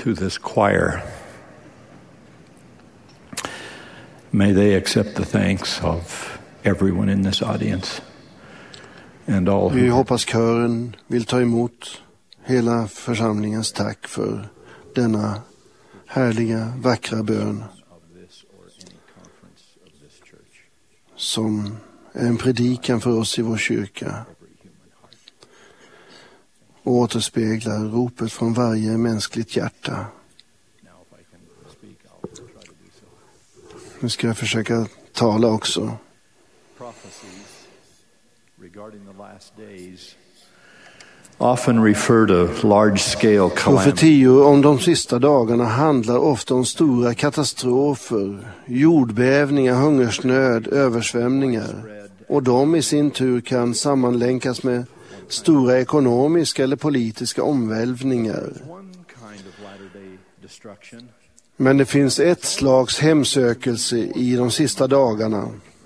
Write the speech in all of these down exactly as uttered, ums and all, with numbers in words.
to this choir. May they accept the thanks of everyone in this audience and all who... Vi hoppas kören vill ta emot hela församlingens tack för denna härliga, vackra bön som är en predikan för oss i vår kyrka och återspeglar ropet från varje mänskligt hjärta. Nu ska jag försöka tala också. Often refer to large-scale calamities. Profetior om de sista dagarna handlar ofta om stora katastrofer, jordbävningar, hungersnöd, översvämningar. Och de i sin tur kan sammanlänkas med stora ekonomiska eller politiska omvälvningar. Men det finns ett slags hemsökelse i de sista dagarna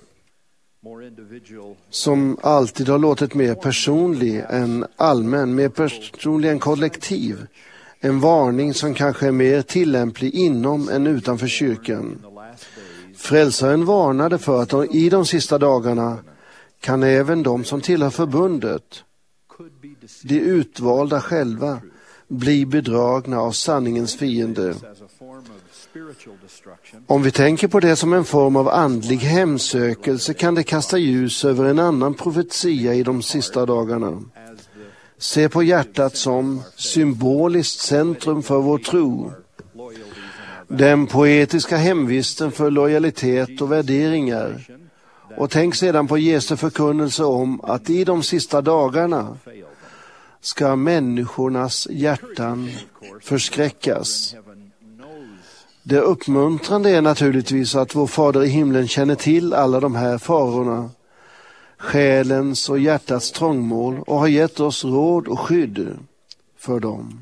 som alltid har låtit mer personlig än allmän, mer personlig än kollektiv. En varning som kanske är mer tillämplig inom än utanför kyrkan. Frälsaren varnade för att de, i de sista dagarna kan även de som tillhör förbundet, de utvalda själva, bli bedragna av sanningens fiende. Om vi tänker på det som en form av andlig hemsökelse kan det kasta ljus över en annan profetia i de sista dagarna. Se på hjärtat som symboliskt centrum för vår tro. Den poetiska hemvisten för lojalitet och värderingar. Och tänk sedan på Jesu förkunnelse om att i de sista dagarna ska människornas hjärtan förskräckas. Det uppmuntrande är naturligtvis att vår Fader i himlen känner till alla de här farorna, själens och hjärtats trångmål, och har gett oss råd och skydd för dem.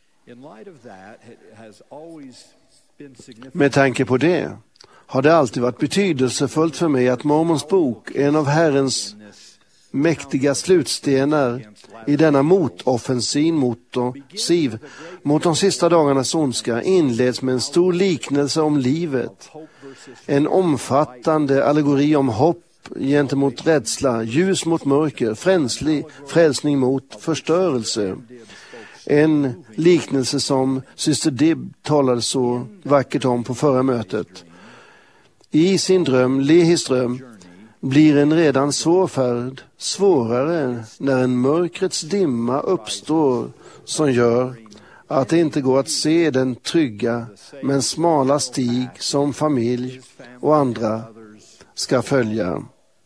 Med tanke på det har det alltid varit betydelsefullt för mig att Mormons bok, en av Herrens mäktiga slutstenar i denna motoffensiv motorsiv mot de sista dagarnas ondska, inleds med en stor liknelse om livet. En omfattande allegori om hopp gentemot rädsla, ljus mot mörker, frälslig, frälsning mot förstörelse. En liknelse som syster Dibb talade så vackert om på förra mötet. I sin dröm, Lehis dröm, blir en redan svår färd svårare när en mörkrets dimma uppstår som gör att det inte går att se den trygga men smala stig som familj och andra ska följa.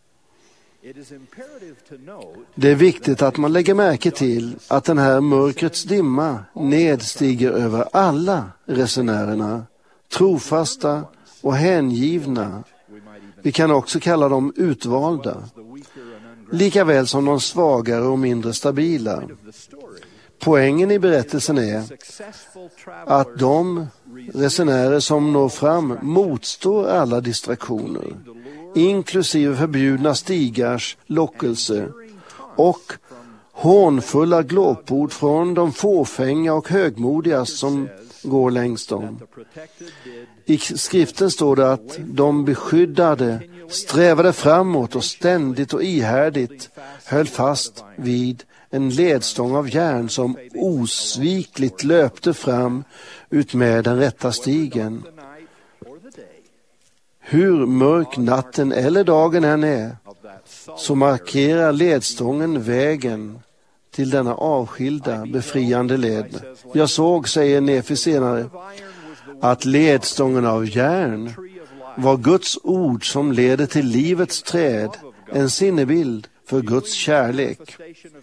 Det är viktigt att man lägger märke till att den här mörkrets dimma nedstiger över alla resenärerna, trofasta och hängivna. Vi kan också kalla dem utvalda, lika väl som de svagare och mindre stabila. Poängen i berättelsen är att de resenärer som når fram motstår alla distraktioner, inklusive förbjudna stigars lockelse och hånfulla glåpord från de fåfänga och högmodiga som går längs dem. I skriften står det att de beskyddade strävade framåt och ständigt och ihärdigt höll fast vid en ledstång av järn som osvikligt löpte fram ut med den rätta stigen. Hur mörk natten eller dagen än är, så markerar ledstången vägen till denna avskilda, befriande led. Jag såg, säger Nefi senare, att ledstången av järn var Guds ord som leder till livets träd, en sinnebild för Guds kärlek.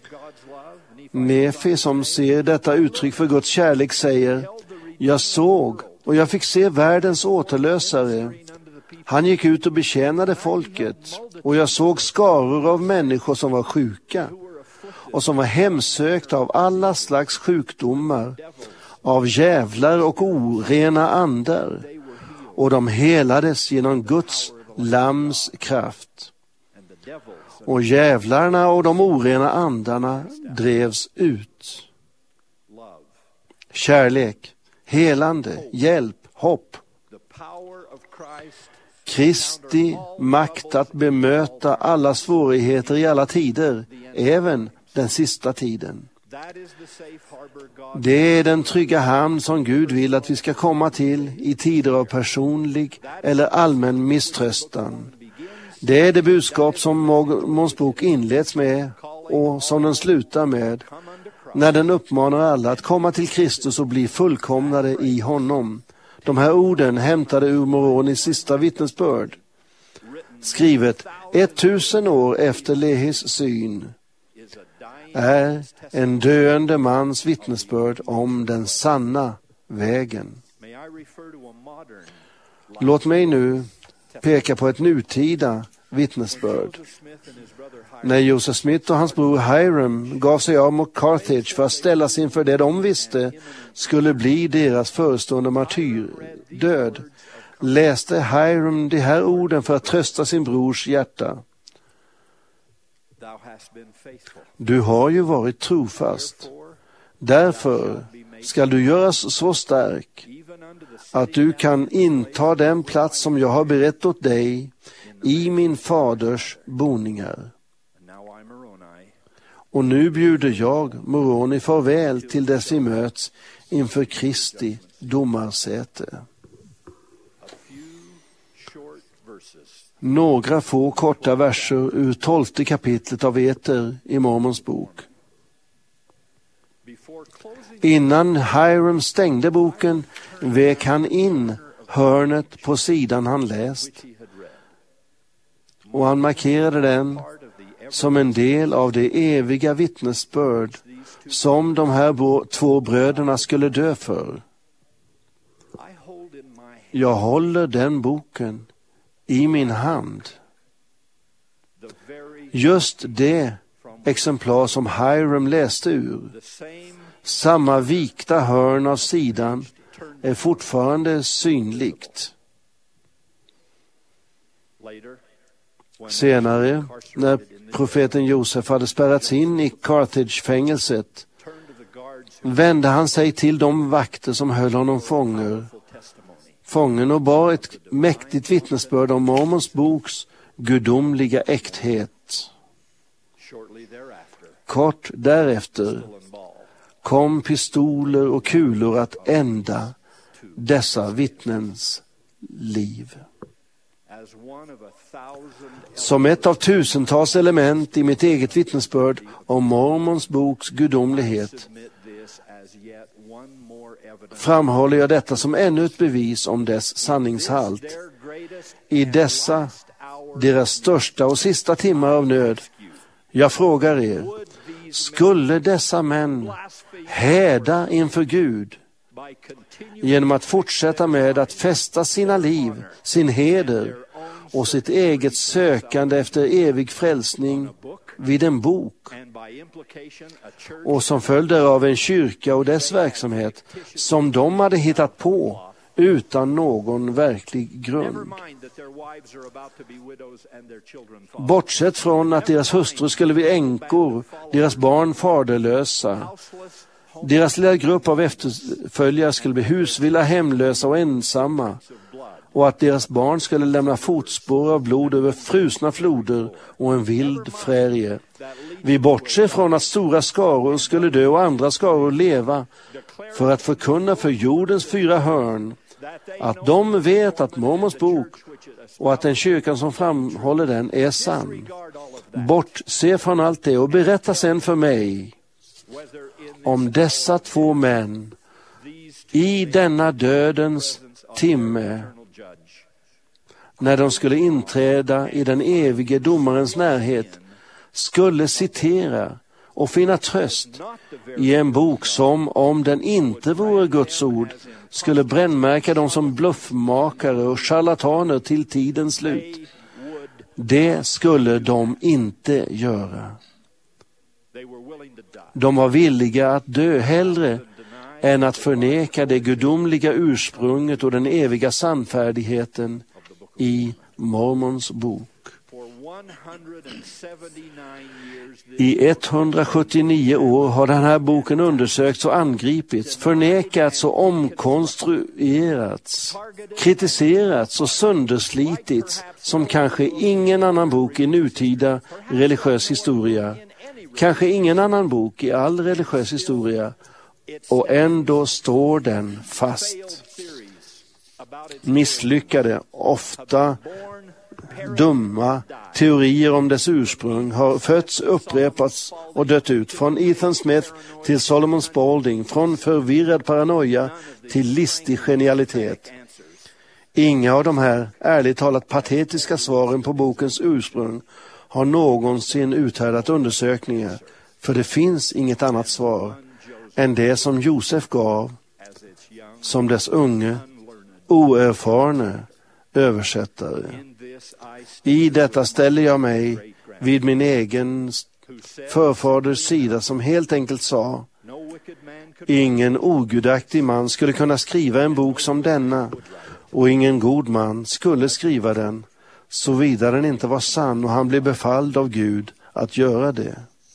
Nefi, som ser detta uttryck för Guds kärlek, säger: jag såg och jag fick se världens återlösare. Han gick ut och betjänade folket, och jag såg skaror av människor som var sjuka och som var hemsökta av alla slags sjukdomar, av djävlar och orena andar, och de helades genom Guds lams kraft. Och djävlarna och de orena andarna drevs ut. Kärlek helande, hjälp, hopp. Kristi makt att bemöta alla svårigheter i alla tider, även den sista tiden. Det är den trygga hamn som Gud vill att vi ska komma till i tider av personlig eller allmän misströstan. Det är det budskap som Mormons bok inleds med och som den slutar med, när den uppmanar alla att komma till Kristus och bli fullkomnade i honom. De här orden hämtade ur Mormonis sista vittnesbörd, skrivet ett tusen år efter Lehis syn, är en döende mans vittnesbörd om den sanna vägen. Låt mig nu peka på ett nutida vittnesbörd. När Joseph Smith och hans bror Hiram gav sig av mot Carthage för att ställas inför det de visste skulle bli deras förestående martyrdöd, läste Hiram de här orden för att trösta sin brors hjärta. Du har ju varit trofast. Därför ska du göras så stark att du kan inta den plats som jag har berett åt dig i min faders boningar. Och nu bjuder jag Moroni farväl till dess vi möts inför Kristi domarsäte. Några få korta verser ur tolfte kapitlet av Eter i Mormons bok. Innan Hiram stängde boken vek han in hörnet på sidan han läst, och han markerade den som en del av det eviga vittnesbörd som de här två bröderna skulle dö för. Jag håller den boken i min hand. Just det exemplar som Hiram läste ur, samma vikta hörn av sidan, är fortfarande synligt. Senare, när profeten Josef hade spärrats in i Carthage-fängelset, vände han sig till de vakter som höll honom fången, fången och bar ett mäktigt vittnesbörd om Mormons boks gudomliga äkthet. Kort därefter kom pistoler och kulor att ända dessa vittnens liv. Som ett av tusentals element i mitt eget vittnesbörd om Mormons boks gudomlighet framhåller jag detta som ännu ett bevis om dess sanningshalt. I dessa, deras största och sista timmar av nöd, jag frågar er, skulle dessa män häda inför Gud genom att fortsätta med att fästa sina liv, sin heder och sitt eget sökande efter evig frälsning vid en bok, och som följde av en kyrka och dess verksamhet som de hade hittat på utan någon verklig grund? Bortsett från att deras hustrur skulle bli änkor, deras barn faderlösa, deras lilla grupp av efterföljare skulle bli husvilla, hemlösa och ensamma, och att deras barn skulle lämna fotspår av blod över frusna floder och en vild frärie. Vi bortser från att stora skaror skulle dö och andra skaror leva för att förkunna för jordens fyra hörn att de vet att Mormons bok och att den kyrkan som framhåller den är sann. Bortse från allt det och berätta sen för mig om dessa två män i denna dödens timme, när de skulle inträda i den evige domarens närhet, skulle citera och finna tröst i en bok som, om den inte vore Guds ord, skulle brännmärka dem som bluffmakare och charlataner till tidens slut. Det skulle de inte göra. De var villiga att dö hellre än att förneka det gudomliga ursprunget och den eviga sannfärdigheten i Mormons bok. I etthundrasjuttionio år har den här boken undersökts och angripits, förnekats och omkonstruerats, kritiserats och sönderslitits som kanske ingen annan bok i nutida religiös historia, kanske ingen annan bok i all religiös historia, och ändå står den fast. Misslyckade, ofta dumma teorier om dess ursprung har fötts, upprepats och dött ut. Från Ethan Smith till Solomon Spaulding, från förvirrad paranoia till listig genialitet. Inga av de här ärligt talat patetiska svaren på bokens ursprung har någonsin uthärdat undersökningar, för det finns inget annat svar än det som Josef gav som dess unge, oerfarne översättare. I detta ställer jag mig vid min egen förfaders sida som helt enkelt sa: ingen ogudaktig man skulle kunna skriva en bok som denna, och ingen god man skulle skriva den, såvida den inte var sann och han blev befalld av Gud att göra det.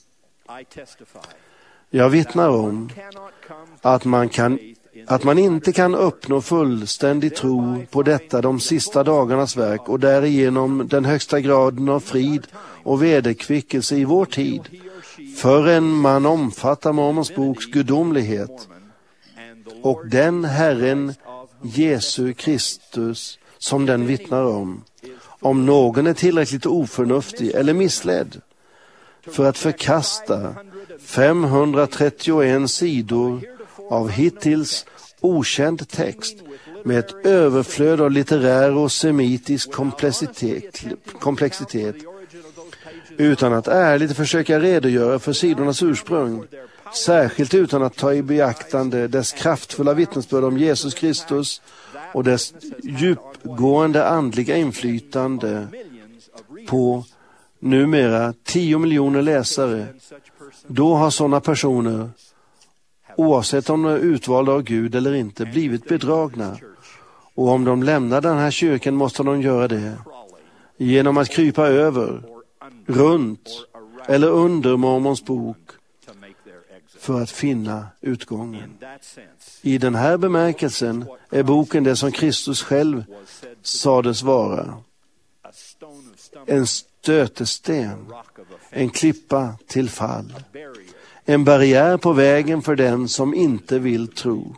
Jag vittnar om att man kan Att man inte kan uppnå fullständig tro på detta de sista dagarnas verk och därigenom den högsta graden av frid och vederkvickelse i vår tid, förrän man omfattar Mormons boks gudomlighet och den Herren Jesu Kristus som den vittnar om. Om någon är tillräckligt oförnuftig eller missledd för att förkasta femhundratrettioen sidor av hittills okänd text med ett överflöd av litterär och semitisk komplexitet, komplexitet utan att ärligt försöka redogöra för sidornas ursprung, särskilt utan att ta i beaktande dess kraftfulla vittnesbörd om Jesus Kristus och dess djupgående andliga inflytande på numera tio miljoner läsare. Då har sådana personer, oavsett om de är utvalda av Gud eller inte, blivit bedragna. Och om de lämnar den här kyrkan måste de göra det genom att krypa över, runt eller under Mormons bok för att finna utgången. I den här bemärkelsen är boken det som Kristus själv sades vara: en stötesten, en klippa till fall, en barriär på vägen för den som inte vill tro.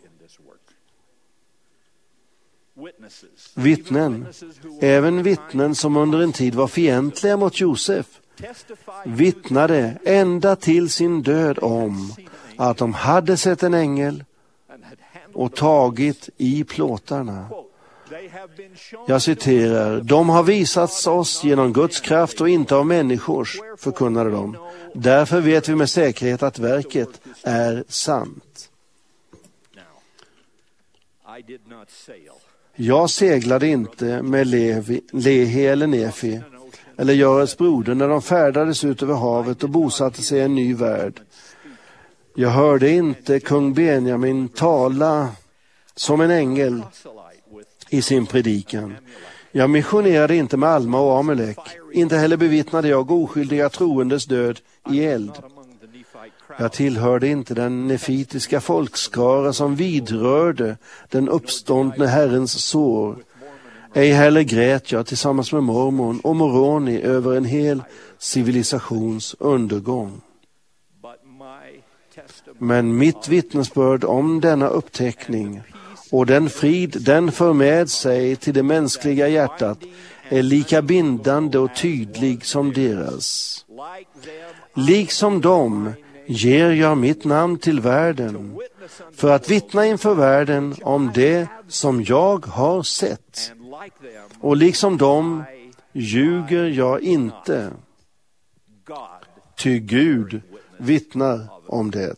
Vittnen, även vittnen som under en tid var fientliga mot Josef, vittnade ända till sin död om att de hade sett en ängel och tagit i plåtarna. Jag citerar: de har visats oss genom Guds kraft och inte av människors, förkunnade de. Därför vet vi med säkerhet att verket är sant. Jag seglade inte med Levi, Lehi eller Nefi eller Jareds broder när de färdades ut över havet och bosatte sig i en ny värld. Jag hörde inte kung Benjamin tala som en ängel i sin predikan. Jag missionerade inte med Alma och Amelek. Inte heller bevittnade jag oskyldiga troendes död i eld. Jag tillhörde inte den nefitiska folkskara som vidrörde den uppståndne Herrens sår. Ej heller grät jag tillsammans med Mormon och Moroni över en hel civilisations undergång. Men mitt vittnesbörd om denna upptäckning och den frid den för med sig till det mänskliga hjärtat är lika bindande och tydlig som deras. Liksom dem ger jag mitt namn till världen för att vittna inför världen om det som jag har sett. Och liksom dem ljuger jag inte, ty Gud vittnar om det.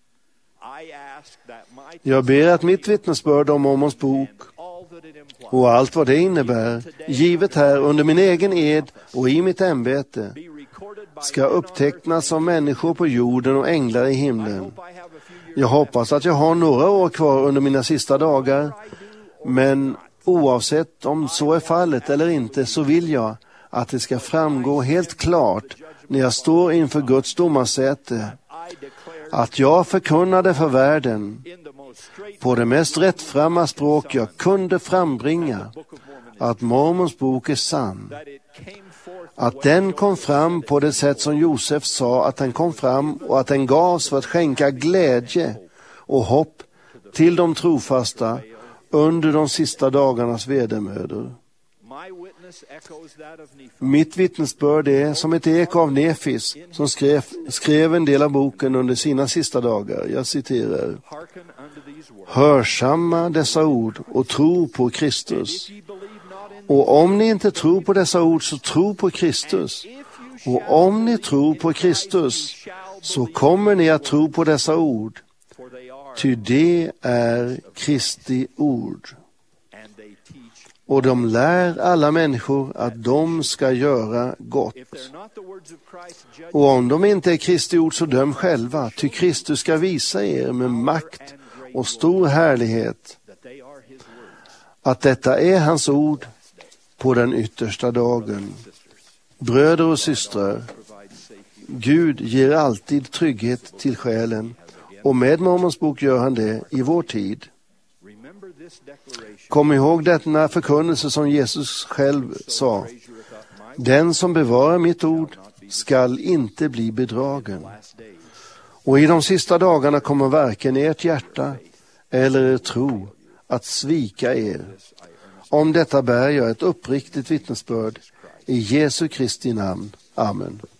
Jag ber att mitt vittnesbörd om Mormons bok och allt vad det innebär, givet här under min egen ed och i mitt ämbete, ska upptecknas som människor på jorden och änglar i himlen. Jag hoppas att jag har några år kvar under mina sista dagar, men oavsett om så är fallet eller inte så vill jag att det ska framgå helt klart när jag står inför Guds domarsäte att jag förkunnade för världen på det mest rättframma språk jag kunde frambringa att Mormons bok är sann. Att den kom fram på det sätt som Josef sa att den kom fram och att den gavs för att skänka glädje och hopp till de trofasta under de sista dagarnas vedermödor. Mitt vittnesbörd är som ett eko av Nefis som skrev, skrev en del av boken under sina sista dagar. Jag citerar: hörsamma dessa ord och tro på Kristus. Och om ni inte tror på dessa ord så tro på Kristus. Och om ni tror på Kristus så kommer ni att tro på dessa ord. Ty det är Kristi ord. Och de lär alla människor att de ska göra gott. Och om de inte är Kristi ord så döm själva, ty Kristus ska visa er med makt och stor härlighet att detta är hans ord på den yttersta dagen. Bröder och systrar, Gud ger alltid trygghet till själen, och med Mormons bok gör han det i vår tid. Kom ihåg denna förkunnelse som Jesus själv sa: den som bevarar mitt ord skall inte bli bedragen. Och i de sista dagarna kommer varken ert hjärta eller er tro att svika er. Om detta bär jag ett uppriktigt vittnesbörd i Jesu Kristi namn. Amen.